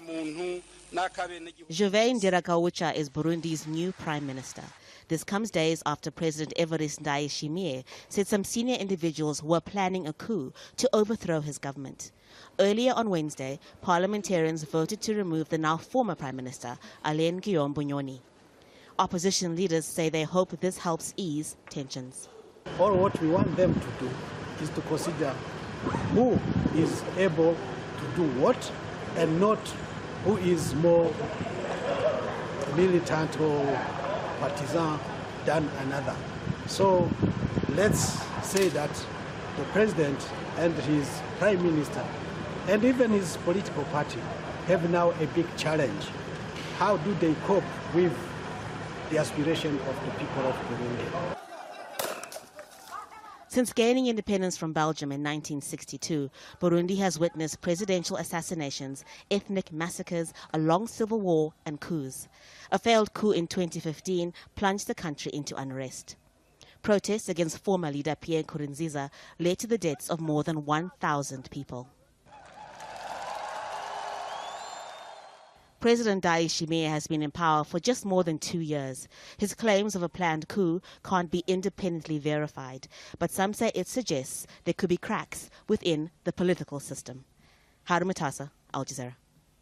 Gervais Ndirakobucha is Burundi's new prime minister. This comes days after President Evariste Ndayishimiye said some senior individuals were planning a coup to overthrow his government. Earlier on Wednesday, parliamentarians voted to remove the now former prime minister, Alain Guillaume Bunyoni. Opposition leaders say they hope this helps ease tensions. All what we want them to do is to consider who is able to do what and not who is more militant or partisan than another. So let's say that the president and his prime minister and even his political party have now a big challenge. How do they cope with the aspiration of the people of Burundi? Since gaining independence from Belgium in 1962, Burundi has witnessed presidential assassinations, ethnic massacres, a long civil war and coups. A failed coup in 2015 plunged the country into unrest. Protests against former leader Pierre Nkurunziza led to the deaths of more than 1,000 people. President Ndayishimiye has been in power for just more than 2 years. His claims of a planned coup can't be independently verified, but some say it suggests there could be cracks within the political system. Harry Matasa, Al Jazeera.